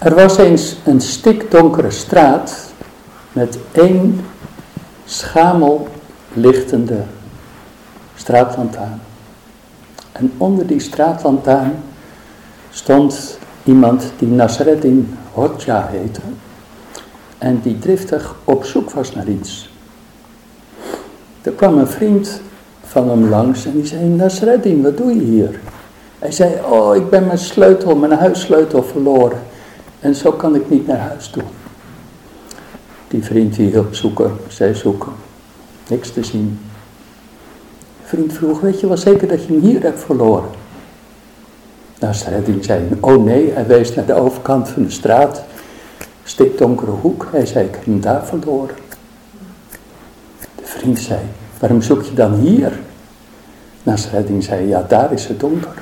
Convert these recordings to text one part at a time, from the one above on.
Er was eens een stikdonkere straat met één schamel lichtende straatlantaarn. En onder die straatlantaarn stond iemand die Nasreddin Hoxha heette en die driftig op zoek was naar iets. Er kwam een vriend van hem langs en die zei: Nasreddin, wat doe je hier? Hij zei: oh, ik ben mijn huissleutel verloren en zo kan ik niet naar huis toe. Die vriend die hielp zoeken, zij zoeken, niks te zien. De vriend vroeg: weet je wel zeker dat je hem hier hebt verloren? Nasreddin zei: oh nee, hij wees naar de overkant van de straat, stikdonkere hoek. Hij zei: ik heb hem daar verloren. De vriend zei: waarom zoek je dan hier? Nasreddin zei: ja, daar is het donker.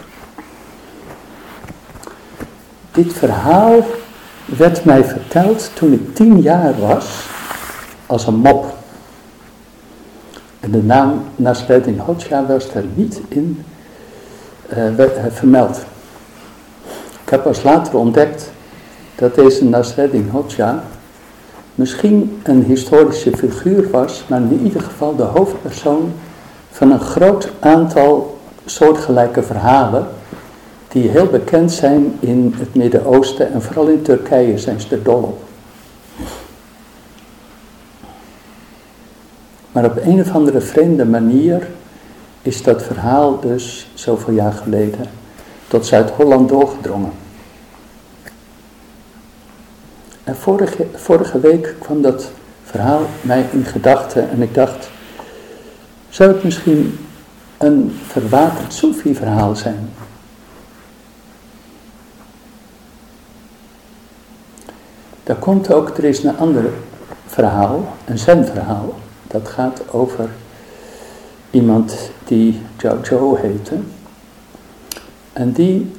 Dit verhaal werd mij verteld toen ik 10 jaar was, als een mop. En de naam Nasreddin Hoxha was er niet in vermeld. Ik heb pas later ontdekt dat deze Nasreddin Hoxha misschien een historische figuur was, maar in ieder geval de hoofdpersoon van een groot aantal soortgelijke verhalen die heel bekend zijn in het Midden-Oosten en vooral in Turkije zijn ze er dol op. Maar op een of andere vreemde manier is dat verhaal dus zoveel jaar geleden tot Zuid-Holland doorgedrongen. En vorige week kwam dat verhaal mij in gedachten en ik dacht, zou het misschien een verwaterd Soefi-verhaal zijn? Er is een ander verhaal, een zen-verhaal, dat gaat over iemand die Zhao heette. En die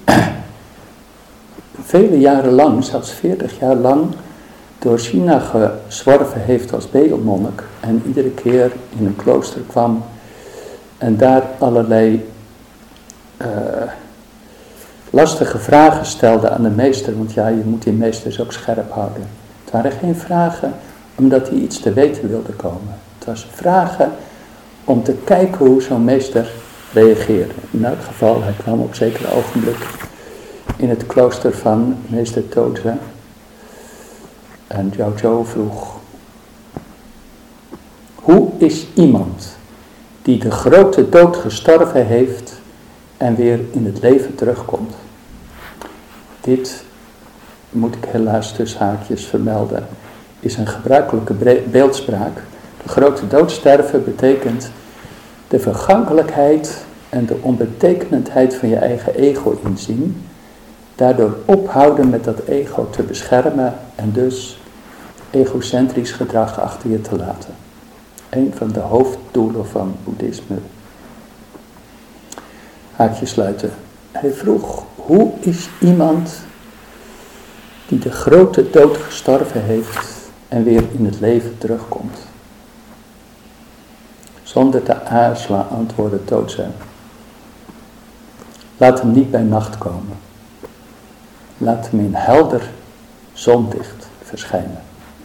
vele jaren lang, zelfs 40 jaar lang, door China gezworven heeft als bedelmonnik. En iedere keer in een klooster kwam en daar allerlei lastige vragen stelde aan de meester. Want ja, je moet die meesters ook scherp houden. Het waren geen vragen omdat hij iets te weten wilde komen. Het was vragen om te kijken hoe zo'n meester reageerde. In elk geval, hij kwam op zekere ogenblik in het klooster van meester Toze. En Zhao vroeg: hoe is iemand die de grote dood gestorven heeft en weer in het leven terugkomt? Dit, moet ik helaas tussen haakjes vermelden, is een gebruikelijke beeldspraak. De grote dood sterven betekent de vergankelijkheid en de onbetekenendheid van je eigen ego inzien. Daardoor ophouden met dat ego te beschermen en dus egocentrisch gedrag achter je te laten. Een van de hoofddoelen van boeddhisme. Haakje sluiten. Hij vroeg: hoe is iemand die de grote dood gestorven heeft en weer in het leven terugkomt? Zonder te aarzelen antwoordde Toze: laat hem niet bij nacht komen. Laat hem in helder zonlicht verschijnen.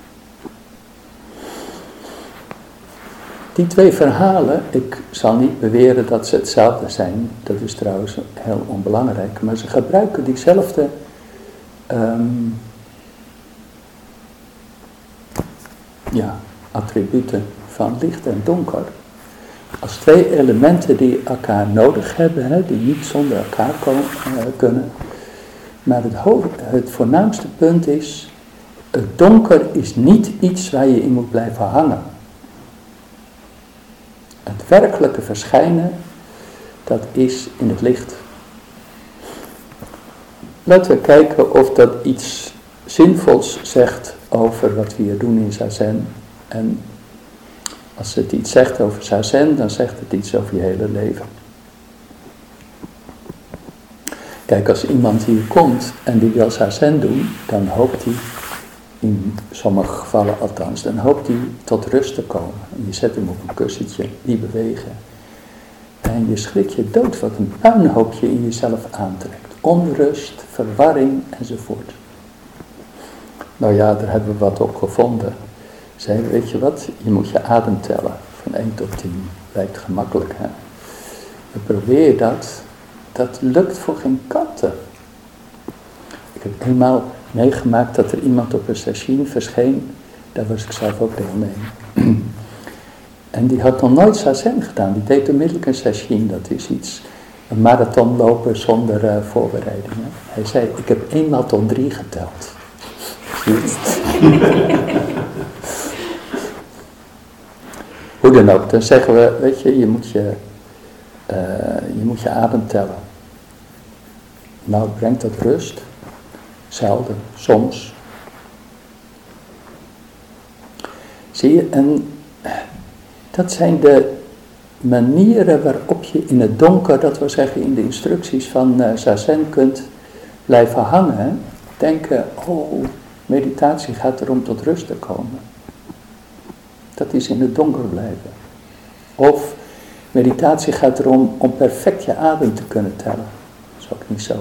Die 2 verhalen, ik zal niet beweren dat ze hetzelfde zijn, dat is trouwens heel onbelangrijk, maar ze gebruiken diezelfde attributen van licht en donker. Als 2 elementen die elkaar nodig hebben, die niet zonder elkaar kunnen. Maar het voornaamste punt is, het donker is niet iets waar je in moet blijven hangen. Het werkelijke verschijnen, dat is in het licht. Laten we kijken of dat iets zinvols zegt over wat we hier doen in Zazen. En als het iets zegt over Zazen, dan zegt het iets over je hele leven. Kijk, als iemand hier komt en die wil Zazen doen, dan hoopt hij, in sommige gevallen althans, dan hoopt hij tot rust te komen. En je zet hem op een kussentje, niet bewegen. En je schrik je dood wat een puinhoopje in jezelf aantrekt. Onrust, verwarring enzovoort. Nou ja, daar hebben we wat op gevonden. Zeiden, weet je wat, je moet je adem tellen. Van 1 tot 10. Lijkt gemakkelijk, hè. Dan probeer je dat. Dat lukt voor geen katten. Ik heb eenmaal meegemaakt dat er iemand op een session verscheen. Daar was ik zelf ook deelnemer. En die had nog nooit zazen gedaan. Die deed onmiddellijk een session. Dat is iets, een marathon lopen zonder voorbereidingen. Hij zei, ik heb eenmaal tot 3 geteld. Hoe dan ook, dan zeggen we, weet je, je moet je adem tellen. Nou, brengt dat rust? Zelden, soms. Zie je, en dat zijn de manieren waarop je in het donker, dat wil zeggen in de instructies van Zazen, kunt blijven hangen. Denken, oh, meditatie gaat erom tot rust te komen. Dat is in het donker blijven. Of meditatie gaat erom om perfect je adem te kunnen tellen. Dat is ook niet zo.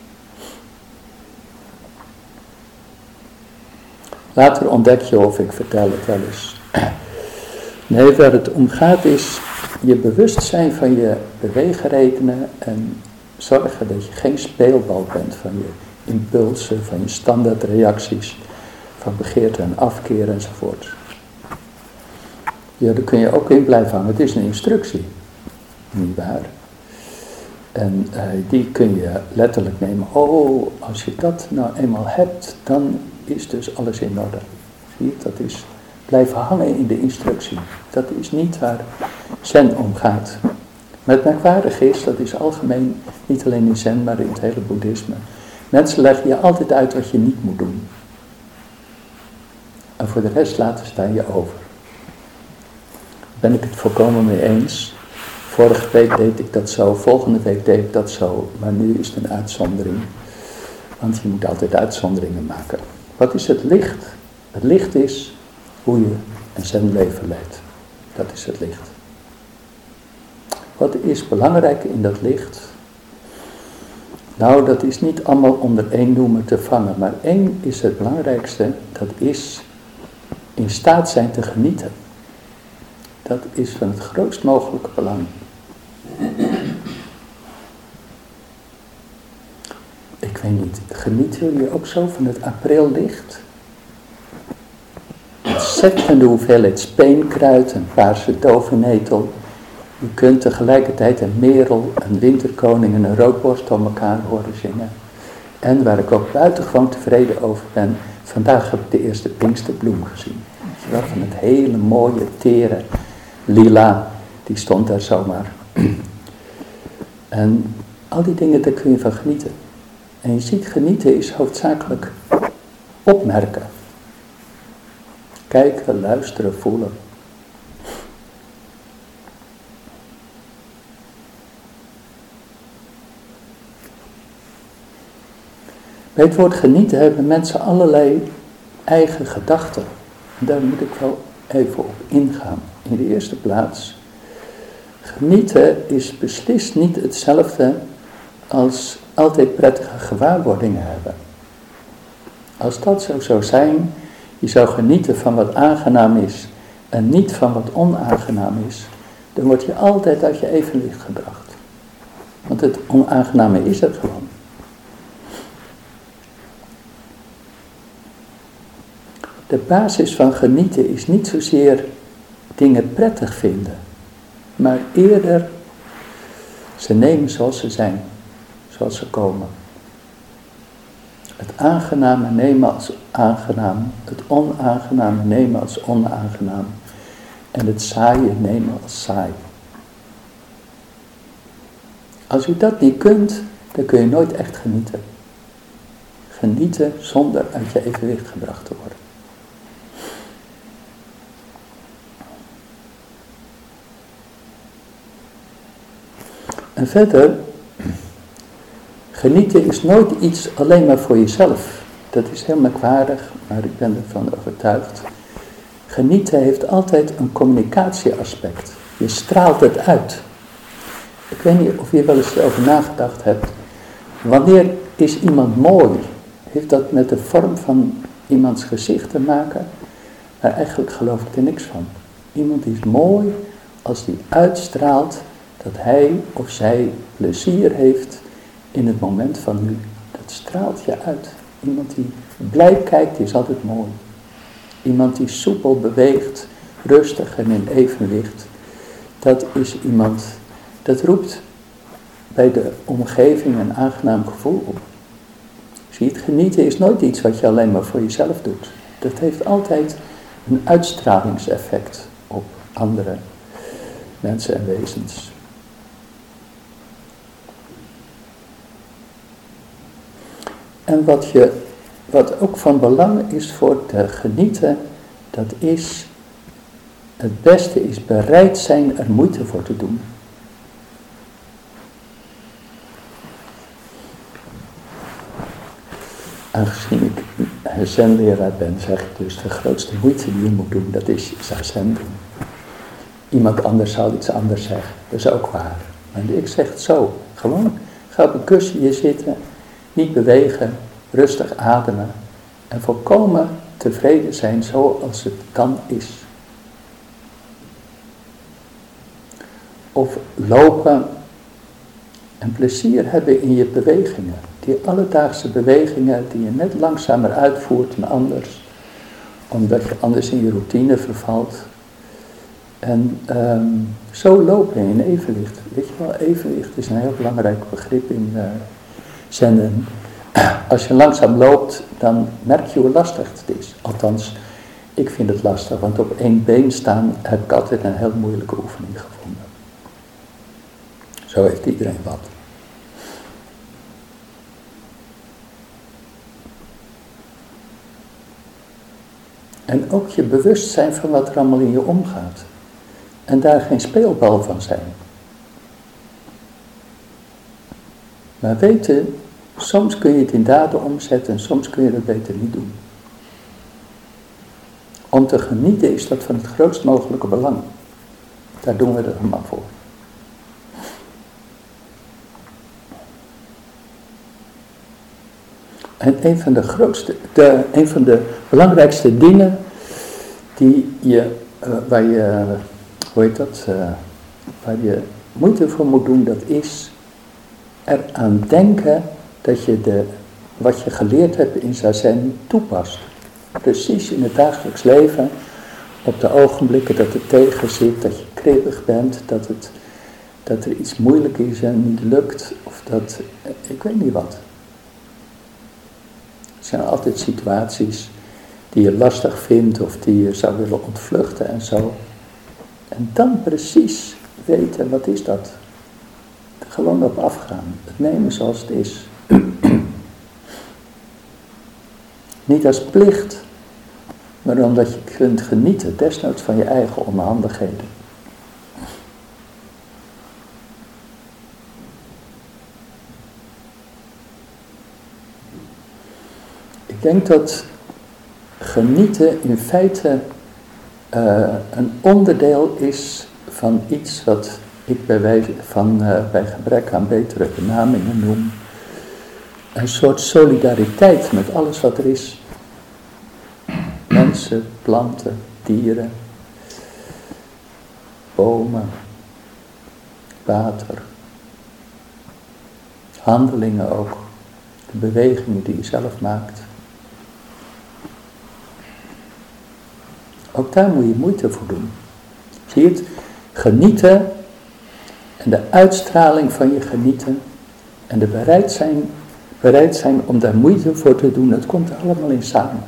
Later ontdek je, of ik vertel het wel eens. Nee, waar het om gaat is je bewustzijn van je beweegredenen en zorgen dat je geen speelbal bent van je impulsen, van je standaardreacties, van begeerte en afkeer enzovoort. Ja, daar kun je ook in blijven hangen. Het is een instructie, niet waar? En die kun je letterlijk nemen. Oh, als je dat nou eenmaal hebt, dan is dus alles in orde. Zie je, dat is blijven hangen in de instructie. Dat is niet waar Zen om gaat. Maar het merkwaardige is, dat is algemeen, niet alleen in Zen, maar in het hele boeddhisme. Mensen leggen je altijd uit wat je niet moet doen. En voor de rest laten ze daar je over. Daar ben ik het volkomen mee eens. Vorige week deed ik dat zo, volgende week deed ik dat zo. Maar nu is het een uitzondering. Want je moet altijd uitzonderingen maken. Wat is het licht? Het licht is hoe je een zenleven leidt. Dat is het licht. Wat is belangrijk in dat licht? Nou, dat is niet allemaal onder één noemer te vangen. Maar één is het belangrijkste. Dat is in staat zijn te genieten. Dat is van het grootst mogelijke belang. Ik weet niet, genieten jullie ook zo van het aprillicht? Ontzettende hoeveelheid speenkruid, een paarse dovennetel. Je kunt tegelijkertijd een merel, een winterkoning en een roodborst om elkaar horen zingen. En waar ik ook buitengewoon tevreden over ben, vandaag heb ik de eerste Pinksterbloem gezien. Van het hele mooie, tere lila, die stond daar zomaar. En al die dingen, daar kun je van genieten. En je ziet, genieten is hoofdzakelijk opmerken. Kijken, luisteren, voelen. Bij het woord genieten hebben mensen allerlei eigen gedachten. En daar moet ik wel even op ingaan. In de eerste plaats, genieten is beslist niet hetzelfde als altijd prettige gewaarwordingen hebben. Als dat zo zou zijn, je zou genieten van wat aangenaam is en niet van wat onaangenaam is, dan word je altijd uit je evenwicht gebracht. Want het onaangename is het gewoon. De basis van genieten is niet zozeer dingen prettig vinden, maar eerder ze nemen zoals ze zijn, zoals ze komen. Het aangename nemen als aangenaam, het onaangename nemen als onaangenaam en het saaie nemen als saai. Als je dat niet kunt, dan kun je nooit echt genieten. Genieten zonder uit je evenwicht gebracht te worden. En verder, genieten is nooit iets alleen maar voor jezelf. Dat is heel merkwaardig, maar ik ben ervan overtuigd. Genieten heeft altijd een communicatieaspect. Je straalt het uit. Ik weet niet of je wel eens erover nagedacht hebt. Wanneer is iemand mooi? Heeft dat met de vorm van iemands gezicht te maken, maar eigenlijk geloof ik er niks van. Iemand is mooi als die uitstraalt dat hij of zij plezier heeft in het moment van nu. Dat straalt je uit. Iemand die blij kijkt is altijd mooi. Iemand die soepel beweegt, rustig en in evenwicht. Dat is iemand, dat roept bij de omgeving een aangenaam gevoel op. Zie, het genieten is nooit iets wat je alleen maar voor jezelf doet. Dat heeft altijd een uitstralingseffect op andere mensen en wezens. En wat ook van belang is voor te genieten, dat is, het beste is bereid zijn er moeite voor te doen. Aangezien ik zenleraar ben, zeg ik dus de grootste moeite die je moet doen, dat is zen doen. Iemand anders zal iets anders zeggen, dat is ook waar. Maar ik zeg het zo, gewoon ga op een kussentje zitten, niet bewegen, rustig ademen en volkomen tevreden zijn zoals het dan is. Of lopen en plezier hebben in je bewegingen. Die alledaagse bewegingen die je net langzamer uitvoert dan anders. Omdat je anders in je routine vervalt. En zo lopen in evenwicht. Weet je wel, evenwicht is een heel belangrijk begrip in zen. Als je langzaam loopt, dan merk je hoe lastig het is. Althans, ik vind het lastig, want op één been staan heb ik altijd een heel moeilijke oefening gevonden. Zo heeft iedereen wat. En ook je bewustzijn van wat er allemaal in je omgaat. En daar geen speelbal van zijn. Maar weten, soms kun je het in daden omzetten en soms kun je het beter niet doen. Om te genieten is dat van het grootst mogelijke belang. Daar doen we het allemaal voor. En een van de belangrijkste dingen waar je moeite voor moet doen, dat is eraan denken dat je wat je geleerd hebt in Zazen toepast. Precies in het dagelijks leven, op de ogenblikken dat het tegen zit, dat je kribbig bent, dat er iets moeilijk is en niet lukt, of dat, ik weet niet wat. Er zijn altijd situaties die je lastig vindt of die je zou willen ontvluchten en zo. En dan precies weten, wat is dat? Er gewoon op afgaan. Het nemen zoals het is. Niet als plicht, maar omdat je kunt genieten, desnoods van je eigen onhandigheden. Ik denk dat genieten in feite een onderdeel is van iets wat ik bij gebrek aan betere benamingen noem. Een soort solidariteit met alles wat er is. Mensen, planten, dieren, bomen, water, handelingen ook, de bewegingen die je zelf maakt. Ook daar moet je moeite voor doen. Zie je het? Genieten en de uitstraling van je genieten en de bereid zijn om daar moeite voor te doen, dat komt er allemaal in samen.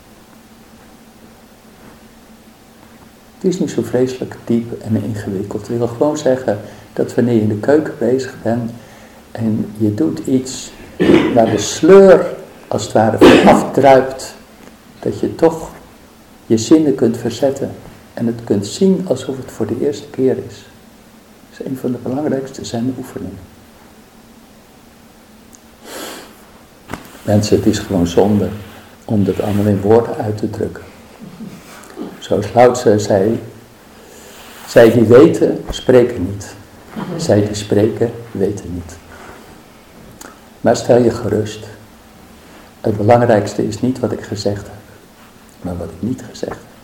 Het is niet zo vreselijk diep en ingewikkeld. Ik wil gewoon zeggen dat wanneer je in de keuken bezig bent en je doet iets waar de sleur als het ware vanaf druipt, dat je toch je zinnen kunt verzetten en het kunt zien alsof het voor de eerste keer is. Dat is een van de belangrijkste zen-oefeningen. Mensen, het is gewoon zonde om dat allemaal in woorden uit te drukken. Zoals Lao Tse zei, zij die weten, spreken niet. Zij die spreken, weten niet. Maar stel je gerust. Het belangrijkste is niet wat ik gezegd heb. Maar wat ik niet gezegd heb,